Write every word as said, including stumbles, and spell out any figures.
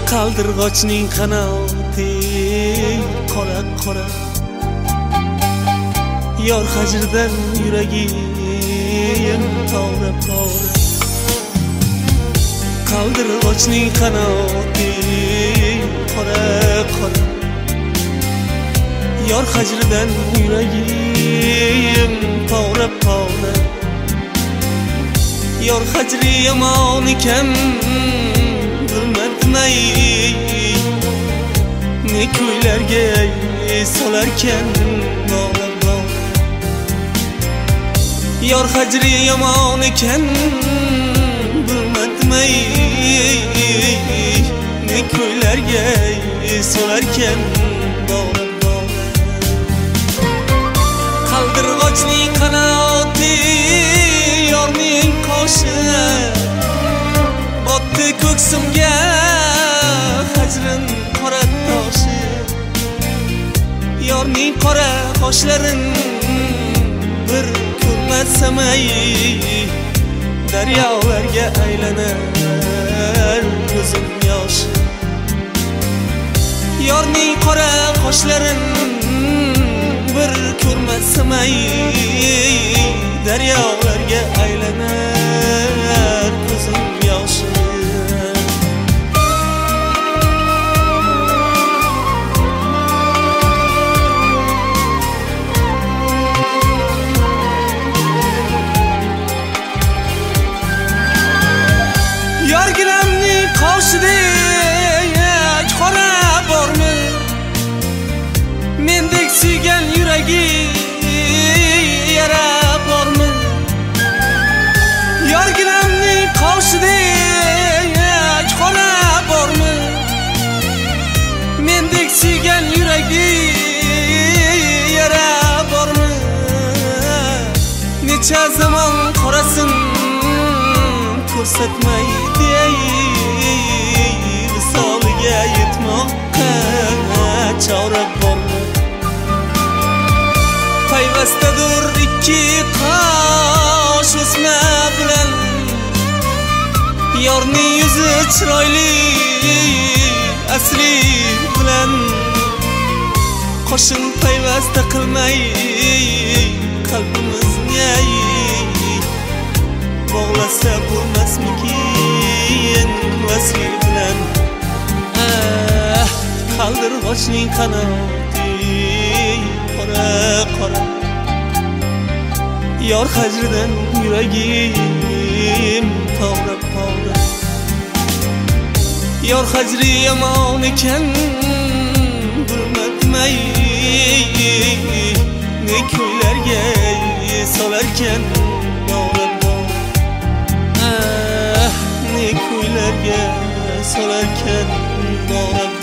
qaldirg'ochning qanoti qora qora yor hajrdan yuragim pora pora qaldirg'ochning qanoti qora qora yor hajrdan yuragim pora pora yor hajri yomon ekan bilmadimay ne ko'ylarga solarkan bola bola yor hajri yomon ekan bilmadimay ne ko'ylarga solarkan bola bola qaldirg'ochning qanoti yorning qoshi botdi ko'ksimga hajrin qora toshi yorning qora qoshlarin bir ko'rmasam-ay daryolarga aylanar ko'zim yosh yorning qora qoshlarin bir ko'rmasam-ay daryolarga aylanar ko'zim yosh yorginamning qoshidek qora bormi mendek suygan yuragi yara bormi yorginamning qoshidek qora bormi mendek suygan yuragi yara bormi necha zamon qorasin ko'rsatmay dey visoliga yetmoqqa chora bormi payvastadur ikki qosh o'sma bilan yorning yuzi chiroyli asli bilan qo'shin payvasta qilmay qalbimizni bog'lasa bo'lmasmikin vasli bilan qaldirg'ochning qanoti qora qora yor hajridan yuragim pora pora yor hajri yomon ekan bilmadimay ne ko'ylarga solarkan bola bola ne ko'ylarga solarkan bola